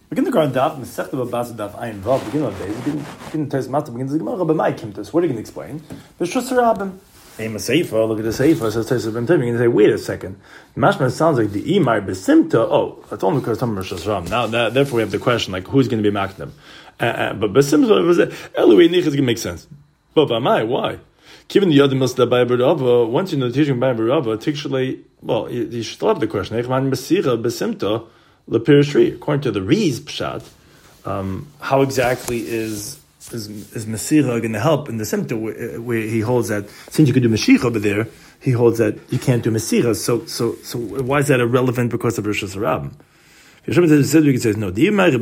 Begin the Gemara Daf Masechta Babas Daf Ayin Vav. Begin on days. Begin Tes Mata. Begin the Gemara Rabbi Mai Kimtus. What are you going to explain? B'Shus Rabim. Aim a Seifa. Look at the Seifa. Says Tes Rabim. You're going to say, wait a second. Mashma sounds like the Imar Besimta. Oh, that's only because Tamar B'Shus Rabim. Now, therefore, we have the question like, who's going to be Makdim? But Besimta was Eloi Nich is going to make sense. But Bamai, why? Given the Yadim Must Bay Barava, once you know the teaching by Barava, Tikshali. Well, you should still have the question. Echman Besira Besimta. According to the Riz Pshat, how exactly is Mesira going to help in the Simta where he holds that since you could do Mashiach over there, he holds that you can't do Mesira. So why is that irrelevant because of Rosh Hashanah? If says no,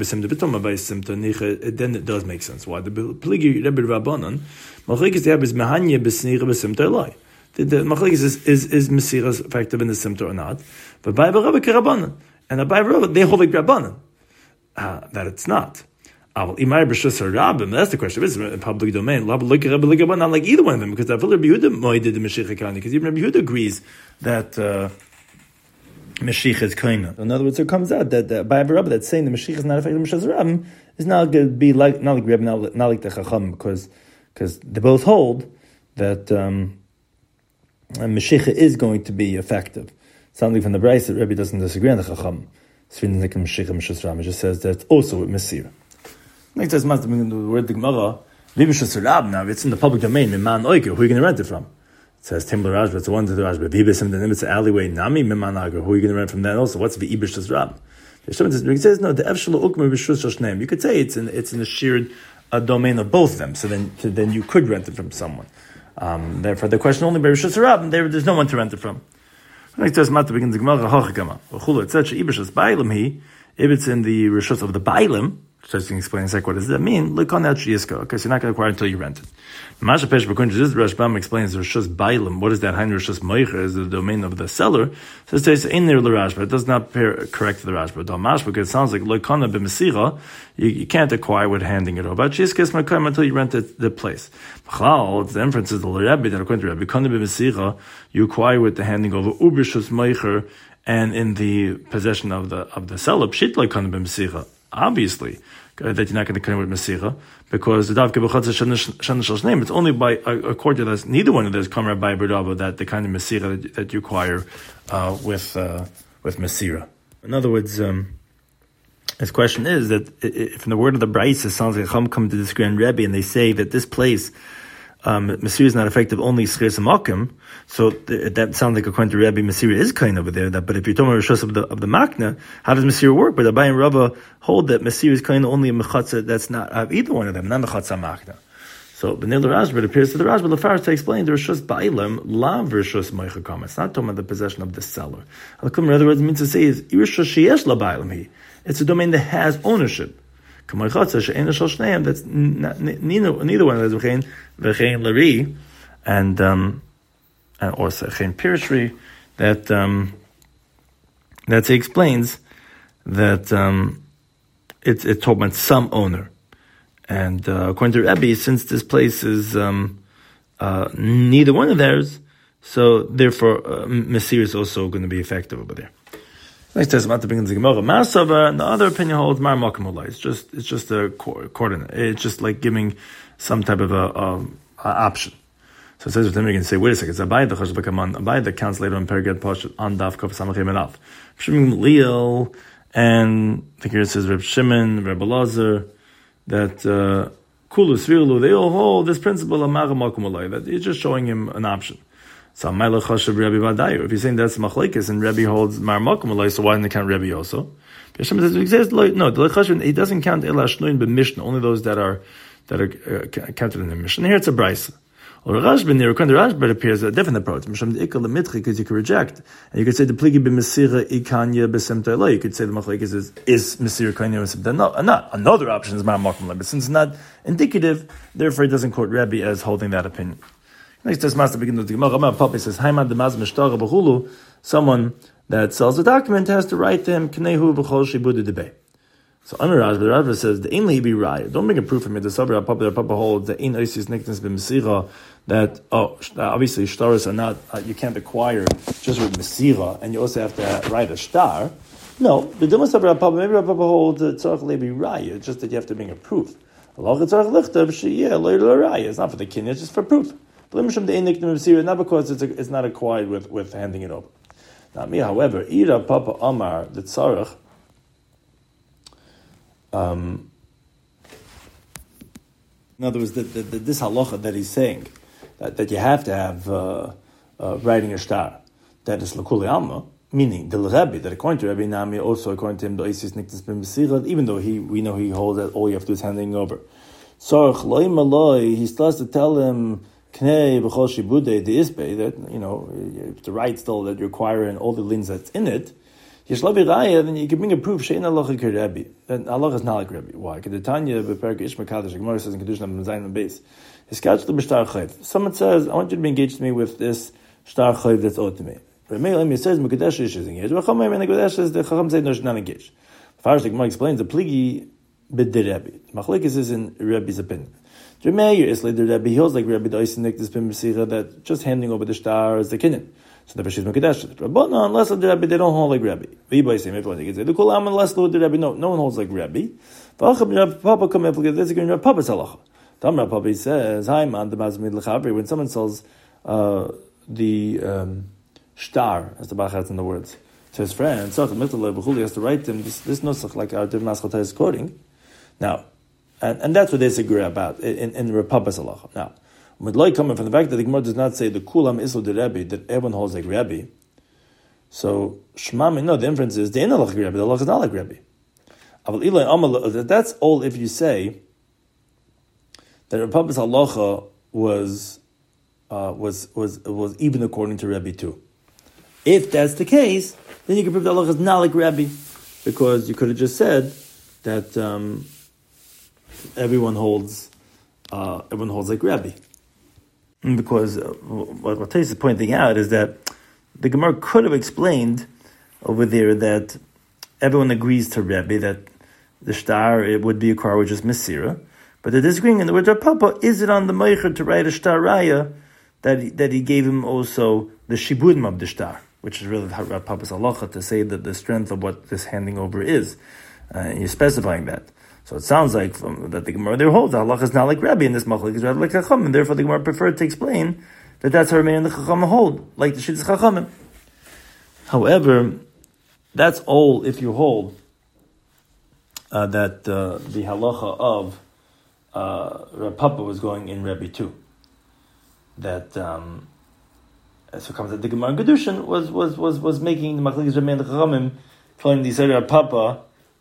then it does make sense. Why the Pligi Rebbe Rabbanon Machlekes Yab is Mehanya Besnira Besimta Elai. The Machlekes is Mesira effective in the Simta or not? But by Rabbi Kerabanan. And the Bible, they hold like Rabbanan. That it's not. That's the question. Is it public domain? Not like either one of them, because Rabbi Yehuda did the Mashiach Kani, because even Rabbi Yehuda agrees that Mashiach is Kaina. In other words, it comes out that by Rabbi that's saying the Mashiach is not effective in Mashiach Rabbi is not going to be like not like Rabbi, not like the Chacham, because they both hold that Mashiach is going to be effective. Something from the Brayse that Rebbe doesn't disagree on the Chacham. It just says that also with Mesir. Next says the word the Gemara. Now it's in the public domain. Miman Oiker. Who are you going to rent it from? It says Timber Rajba. It's the one to the Rajba. Vibisim the it's an alleyway. Nami Miman Agar. Who are you going to rent from that also? What's the Ibish Rab? It says no. The Efshel Ukma B'Shus Shoshneim. You could say it's in the shared domain of both of them. So then you could rent it from someone. Therefore, the question only by Rishus Rab. There's no one to rent it from. Next says Mata begins the Gemara Hochakama. Etc. Ibishas Bailim if it's in the Rishus of the Bailim, just to explain what does that mean? Look on that Shiiska, because you're not going to acquire until you rent it. Masha Pesh Bakunj, this Rashbam explains the Rishus Bailim. What is that? Hein Rishus Moicher is the domain of the seller. So it says in there the Rashba. It does not appear correct to the Rashba. Damash, because it sounds like Loikana b'Mesira, you can't acquire with handing it over. But Shiiska is Makayim until you rent the place. B'chlal, the inference is the Rebbe that according to Rebbe, Kana b'Mesira, you acquire with the handing over Ubishus Moicher and in the possession of the seller. Pshit Loikana b'Mesira. Obviously, that you're not going to come with Mesira, because the Davke B'Chatz Shanash's name, it's only by a court that has neither one of those Kamar by B'Rava that the kind of Mesira that you acquire with Mesira. In other words, his question is that if in the word of the Brayse it sounds like Chum come to disagree on Rebbe and they say that this place Mesira is not effective only Schir Samakim, so that sounds like according to Rebbe Mesira is kind over there. But if you're talking about Rishus of the Makna, how does Mesira work? But Abai and Rava hold that Mesira is kind only a Mechatza that's not either one of them, not Mechatza Makna. So B'nei Rashba, it appears to the Rashba Lefar to explain the Rishus Ba'ilim Lav Rishus Moichakam. It's not talking about the possession of the seller. In other words, it means to say is Rishus Sheyesh La Ba'ilim. It's a domain that has ownership. That's neither one of those v'chein l'ri and or v'chein pirishri that he explains that it's talking about some owner, and according to Rebbe, since this place is neither one of theirs, so therefore Mesir is also going to be effective over there. Next says Mata begins the Gemara Masava, and the other opinion holds Mar Makom Olai. It's just a coordinate. It's just like giving some type of a option. So it says with him, you can say, wait a second, it's Abai the Chosh Bakaman, Abai that counts later on Perigad Posh on Daf Kaf Samachem and Af. Shimon Leal, and I think here it says Reb Shimon, Reb Elazar, that Kulus Virlu, they all hold this principle of Mar Makom Olai, that you're just showing him an option. So if you're saying that's machlekes and Rebbe holds mar makom alay, so why didn't they count Rebbe also? He doesn't count el hashnuin b'mishnah, only those that are counted in the mishnah. Here it's a brayse. Or Rashba near Rashba, it appears a different approach. Because you could reject, and you could say the pligi b'mesira ikanya b'semta alay. You could say the machlekes is mesira ikanya b'semta. No, not another option is mar makom alay, but since it's not indicative, therefore it doesn't quote Rebbe as holding that opinion. Next, this master begins with the Gemara. Papa says, someone that sells a document has to write to him, Knehu b'chol shibudu debei. So, the Rashba says, the ain't be right. Don't bring a proof from me. The Sabra Papa holds the ain't oisis nickness b'mesira, that, obviously, shtaros are not, you can't acquire just with mesira, and you also have to write a shtar. No, the Dumas of Rav Papa, maybe Rav Papa holds tzarech lebi raya. It's just that you have to bring a proof. Allah tzarech lichtav sheyeh lo raya. It's not for the kinyan, it's just for proof. Not because it's not acquired with handing it over. Now me, however, Ira Papa Amar the tzarech. In other words, this halacha that he's saying that you have to have writing a star that is l'kuli alma, meaning the Rebbe, that according to Rabbi Nami, also according to him, the Isis Niktas ben Mesirah, even though we know he holds that all you have to do is handing over. Tzarech loy maloi, he starts to tell him knei b'chol shibude the isbe, that the right still that you acquire and all the lins that's in it. Yeshlavi raya, then you can bring a proof shein halacha keRebbi. Then halacha is not like Rebbe. Why? Because the Tanya b'perek Ishma Kadosh, the Gemara says in Kedushin on Zayin and Beis, hiskach the b'shtar chayv. Someone says, I want you to be engaged to me with this shtar chayv that's owed to me. It says Mekadesh is engaged. V'chomay and the Mekadesh is the Chacham say no, she's not engaged. Farish the Gemara explains the pligi b'di Rebbe. Machlekes is in Rebbe's opinion. Jermeir is like the Rebbe. He holds like Rebbe the Isis Niktas ben Mesirah that just handing over the shtar is the kinyan. So the she's Mekadesh. But no, unless the Rebbe, they don't hold like Rebbe. V'yibay say maybe they can say the Kulam unless the Rebbe. No one holds like Rebbe. V'acham Rav Papa come up with this again. Rav Papa's halacha. Tam Rav Papa says, "Hi man, the Mazmid l'chabri." When someone sells the shtar, as the Bach has in the words, to his friend, so he has to write him this nusach like our Div Maschalta is quoting. Now, and that's what they disagree about in Rav Papa's halacha. Now, Midloi coming from the fact that the Gemara does not say the kulam islu de Rebbe, that everyone holds like Rebbe. So Shmami, no, the inference is the ain't like Rebbe, the halacha is not like Rebbe. That's all if you say that Rav Papa's halacha was even according to Rebbe too. If that's the case, then you can prove the halacha is not like Rebbe, because you could have just said that everyone holds like Rebbe. Because what Taisa is pointing out is that the Gemara could have explained over there that everyone agrees to Rebbe that the shtar it would be a car with just Mesirah, but they're disagreeing in the words of Papa. Is it on the Meicher to write a shtar raya that he gave him also the shibudim of the shtar, which is really Rav Papa's halacha to say that the strength of what this handing over is, and you're specifying that. So it sounds like that the Gemara there holds the halacha is not like Rebbe in this machlek is rather like Chacham, and therefore the Gemara preferred to explain that that's how Rebbe and the Chacham hold, like the Shittas Chachamim. However, that's all if you hold that the halacha of Rav Papa was going in Rebbe too. That so comes that the Gemara in Kedushin was making the machlek is Rebbe and the Chachamim following the Yisrael Rav Papa.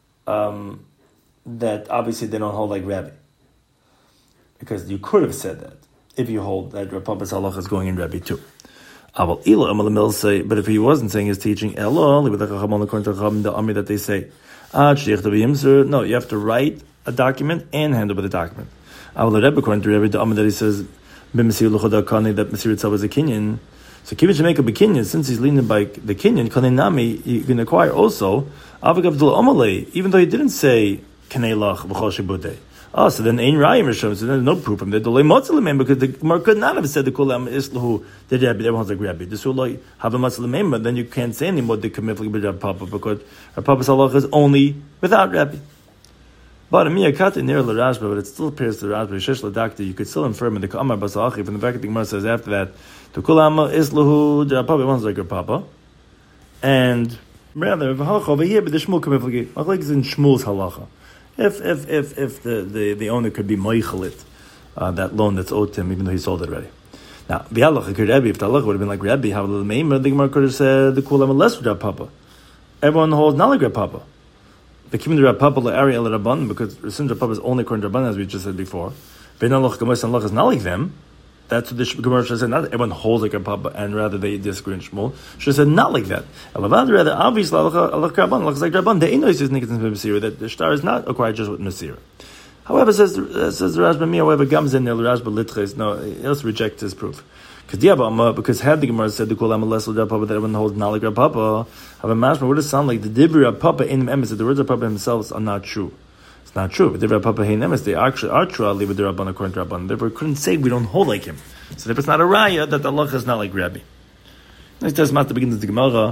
That obviously they don't hold like Rebbe. Because you could have said that if you hold that Rav Papa's halacha is going in Rebbe too. But if he wasn't saying his teaching, according to the Amri that they say, no, you have to write a document and hand over the document. According to Rebbe, the Amri that he says, that Mesir itself is a kinyan. So Kivin should make a kinyan, since he's leaning by the kinyan, Kanenami, you can acquire also, even though he didn't say, so then Ein Rayim Rishon, so there's no proof from there. Because the Gemara could not have said the Kulam Islahu the Rebbe, everyone's like Rebbe. This will like have a Matzah but then you can't say anymore the Kamiflik with Rav Papa, because Rav Papa's halacha is only without Rebbe. But near L'Rashba, but it still appears to Rashba, Shesh L'Dakta, you could still infer in the Kamar Basachi, from the fact that the Gemara says after that, the Kulam Islahu the Rav Papa, everyone's like Rav Papa. And rather, halacha over here, but the Shmuel Kamiflik, Machlek is in Shmuel's halacha. If the owner could be moichelit, that loan that's owed to him, even though he sold it already. Now, the halacha could Rebbe, if the halacha would have been like Rebbe, how the Meimer, the Gemara could have said the kulam less with Rav Papa. Everyone holds not like Rav Papa. The Kim the Rav Papa l'Ari el Rabban, because since Rav Papa is only according to Rabban, as we just said before, Ben halacha Gemara and halacha is not like them. That's what the Gemara should have said. Not everyone holds like Rav Papa, and rather they disagree in Shmuel. Should have said not like that. Rather, obviously, Allah Rabban, like Rabban, the Enois is Nikitin Mesirah, that the shtar is not acquired just with Mesirah. However, says the Rashba, however, Gamzen el Rashba Litches, no, he also rejects his proof. Because had the Gemara said the Kulam less Rav Papa, that everyone holds not like Rav Papa, have a mashma, would it sound like the Dibri Rav Papa in Emes, that the words of Papa themselves are not true. It's not true. But the Rav Papa in Emes, they actually are true, I'll leave it the Rabban according to Rabban. Therefore, couldn't say we don't hold like him. So if it's not a raya, that the halacha is not like Rebbe. Next does Mata begins the Gemara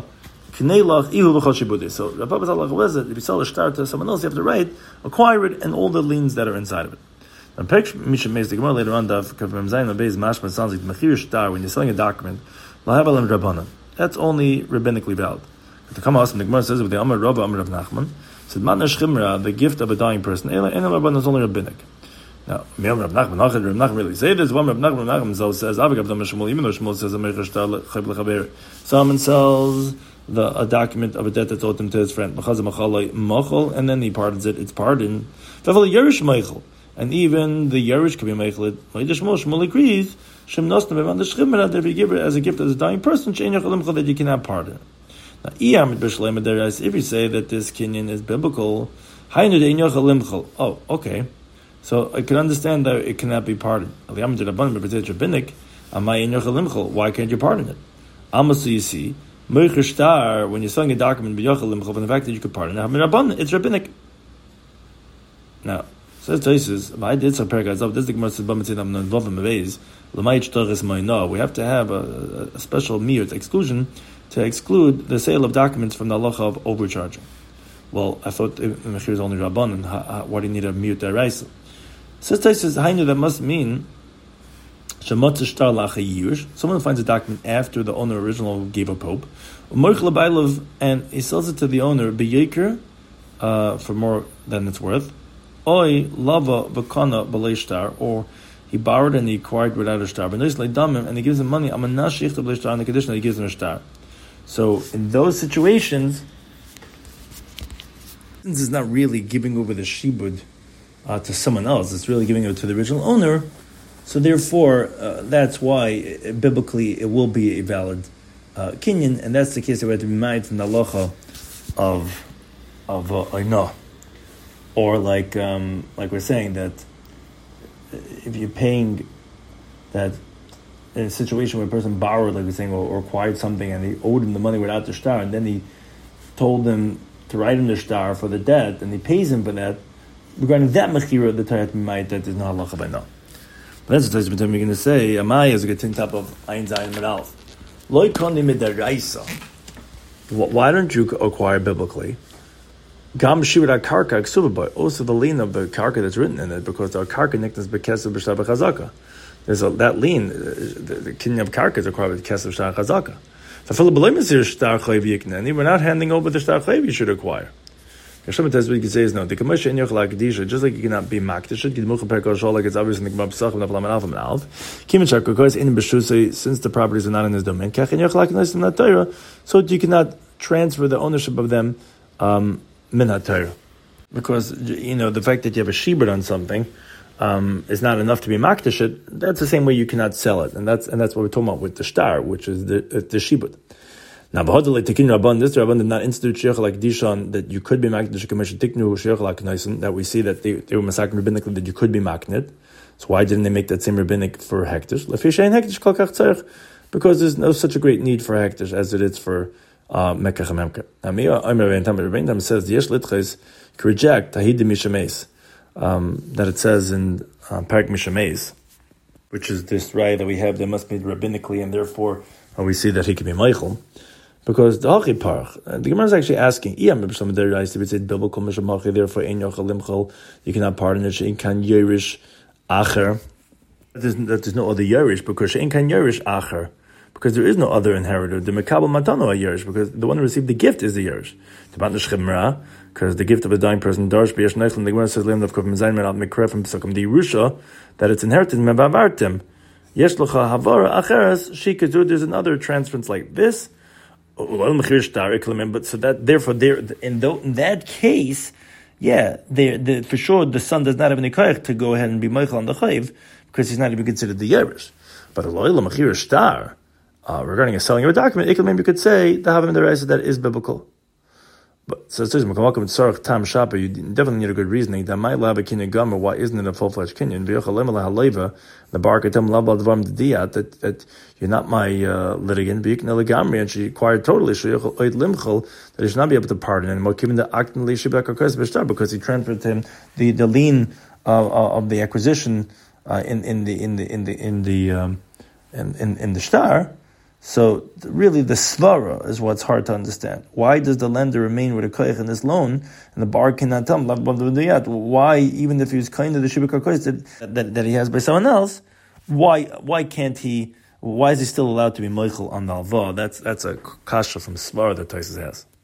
Knelach ihu v'chol. So Rabbi Bazalach was that if you sell a star to someone else, you have to write, acquire it, and all the liens that are inside of it. And Misha Meis the Gemara later on, Daf Kavim Zayin Beis Mashma sounds like Mechir Shtar when you're selling a document. Lahabalim Rabbanan. That's only rabbinically valid. But the Kama the Gemara says with the Amar Rabba Amar Rav Nachman said Matna Shchimra, the gift of a dying person. Ela Rabbanan is only rabbinic. Now, Rav Nachman really say this. One Rav Nachman says Avigab Shmuel, even though Shmuel says Mechir Shtar Chayb Lechaber. Someone sells a document of a debt that's owed him to his friend, and then he pardons it. It's pardoned. And even the Yerush can be meichel. Shmuel agrees. If you give it as a gift as a dying person, that you cannot pardon. Now, if you say that this kinyan is biblical, oh, okay. So I can understand that it cannot be pardoned. Why can't you pardon it? So you see, when you're selling a document, and the fact that you could pardon it, it's rabbinic. Now, says Taisus, I did some paragraphs of this. The Gemara says, we have to have a special miyut exclusion to exclude the sale of documents from the halacha of overcharging. Well, I thought Mechir is only Rabban, and why do you need a miyut deraisa? Says Taisus, Hainu, that must mean someone finds a document after the owner originally gave a pope, and he sells it to the owner for more than it's worth. Oy lava v'kana b'lei shtar, or he borrowed and he acquired without a shtar. But and he gives him money. I'm a nashich b'lei shtar on the condition that he gives him a shtar. So in those situations, this is not really giving over the shibud to someone else. It's really giving it to the original owner. So therefore, that's why biblically it will be a valid kinyan, and that's the case that we have to be minded from the halacha of oinah. Or like we're saying that if you're paying that in a situation where a person borrowed, like we're saying, or acquired something and he owed him the money without the shtar, and then he told him to write him the shtar for the debt, and he pays him for that, regarding that mechira, the Torah might that is not halacha by now. But that's what we're going to say. Amai is a good thing top of Ein Zayin Medal. Loi koni midaraisa. Why don't you acquire biblically? Gam shirat karka ksuba, also the lien of the karka that's written in it, because our karka nicknames bekesav b'shtar b'chazaka. There's that lien, the kinyan of karka is acquired with kesav b'shtar chazaka. And we're not handing over the shtar chayv you should acquire. Hashem says what you can say is no. The commercial in yochla kedisha, just like you cannot be makdish, get mucha perkol shol like it's obvious in the gemara pesach and avlam alf and alf. Kimachar because in b'shusay since the properties are not in his domain, kach in yochla kedisha not Torah, so you cannot transfer the ownership of them min ha-Torah, because the fact that you have a shibud on something is not enough to be makdish it. That's the same way you cannot sell it, and that's what we're talking about with the shtar, which is the shibud. Now, this Rabban did not institute Sheikh like Dishon that you could be maknid commission tiknu Sheikh like Knaisen, that we see that they were massacred rabbinically that you could be maknid. So why didn't they make that same rabbinic for hektish? Lefishayin hektish kol kach tzarich, because there's no such a great need for hektish as it is for mekach and memka. Now, Rabbein says the yesh litches can reject tahid mishameis that it says in Parak Mishameis, which is this right that we have that must be rabbinically, and therefore we see that he can be Michael. Because the Hachi Parach, the Gemara is actually asking, if it said biblical Mishamachi, therefore ein yochel limchol, you cannot pardon it, she'in kan yerish acher. That there's no other yerish, because she'in kan yerish acher, because there is no other inheritor. The mekabel matano a yerish, because the one who received the gift is the yerish. Because the gift of a dying person, darsh b'yesh neichlin, the Gemara says, leim of kofim zayin menat mekref from p'sakum di Yerusha, that it's inherited mebavartim. Yesh l'cha havara acheres, shikazur, there's another transference like this, but so that therefore in that case, for sure the son does not have any koyach to go ahead and be meichel on the chayv because he's not even considered the yerush. But regarding a selling of a document, you could say the havim deraisa that is biblical. But so it says, you definitely need a good reasoning. That might lab a kinyan gomer. Why isn't it a full-fledged kinyan? The bar that you're not my litigant. And she acquired totally that he should not be able to pardon anymore. Because he transferred to him the lien of the acquisition in the shtar. So really the svara is what's hard to understand. Why does the lender remain with a koich in this loan, and the bar cannot tell him, why, even if he was kind of the shibuk koich that he has by someone else, why can't he, why is he still allowed to be moichel on the alva? That's a kasha from svara that Tosfos has.